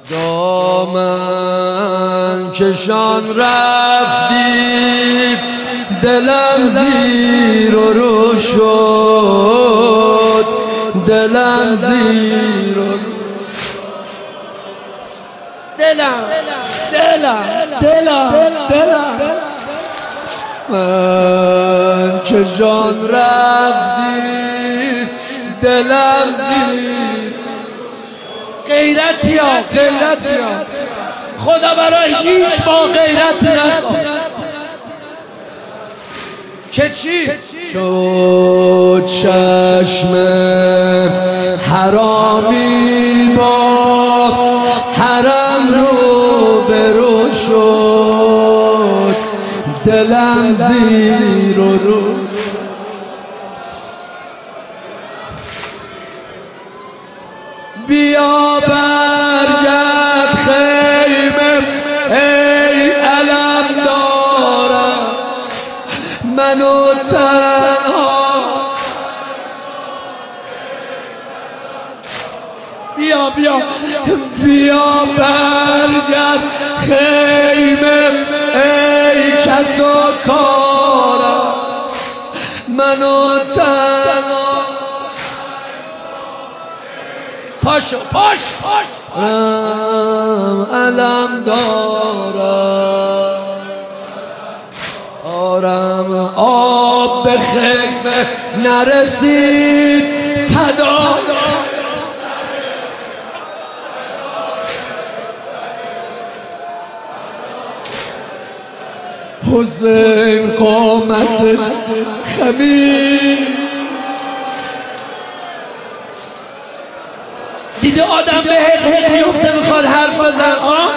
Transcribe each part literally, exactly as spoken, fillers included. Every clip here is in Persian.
دامن کشان رفتی دلم زیر و رو شد، دلم زیر و رو دلم دلم دلم دلم من که جان رفتی دلم زیر. غیرتی ها غیرتی ها خدا برای هیچ با غیرت نخواد که چی شد چشم حرامی با حرم رو برو شد، دلم زیر و رو بیا برگرد خیمه ای علم دارم منو تنها. بیا بیا بیا برگرد خیمه ای کس و کارم منو تنها. پاشو پاش پاش علم دارم آرم آب به خیمه نرسید فدا حسین قامت خمیر. دیده آدم به حق میفته میخواد حرف بزن آه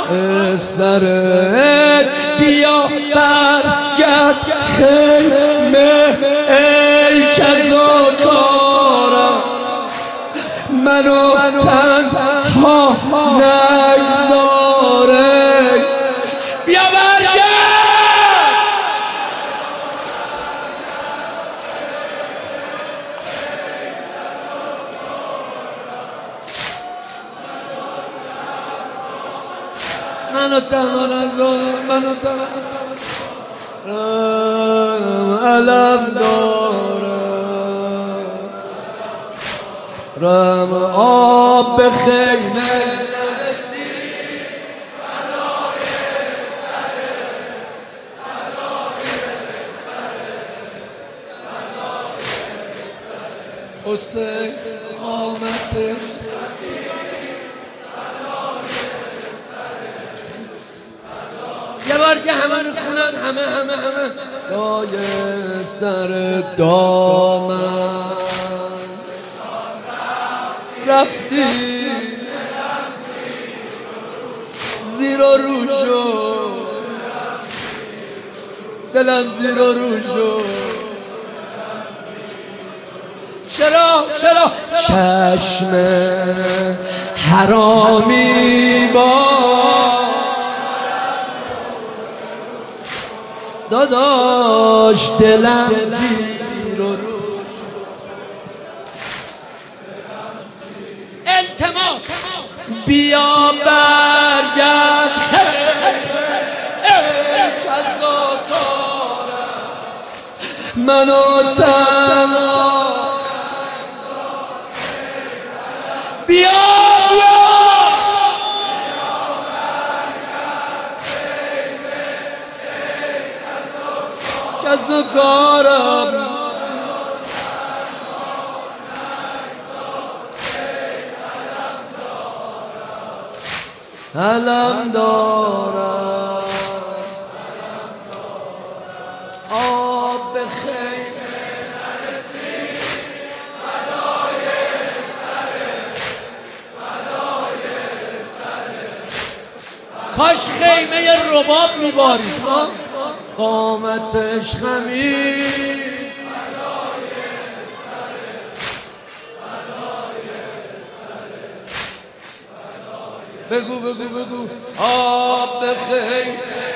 سرت بیا برگرد خیمه ای کز و کارم منو تنها نگذاره. بیا برگرد منو تنها نذار منو تنها علم دارم رم آب به خیمه نرسید بلای سره بلای سره بلای سره حسین قامتش یه بار که همه رو خونن همه همه همه دای سر دامن رفتی زیر و رو شد، دلم زیر و رو شد. چرا چرا چشم حرامی با داداش دلم زیر و رو. التماس بیا برگرد کس و کارم منو تنها. بیا کس و کارم علم دارم آب به خیمه نرسید بلای سره بلای سره. کاش خیمه رباب میبارید ها قامتش خمیر. بگو بگو بگو آب به خیمه